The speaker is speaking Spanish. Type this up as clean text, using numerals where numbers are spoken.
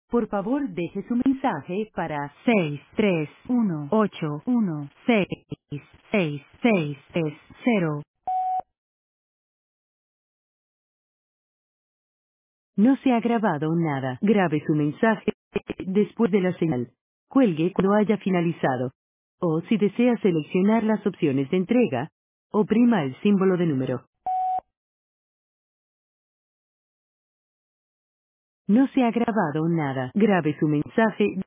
Por favor, deje su mensaje para 63181166630. No se ha grabado nada. Grabe su mensaje después de la señal. Cuelgue cuando haya finalizado. O si desea seleccionar las opciones de entrega, oprima el símbolo de número. No se ha grabado nada. Grabe su mensaje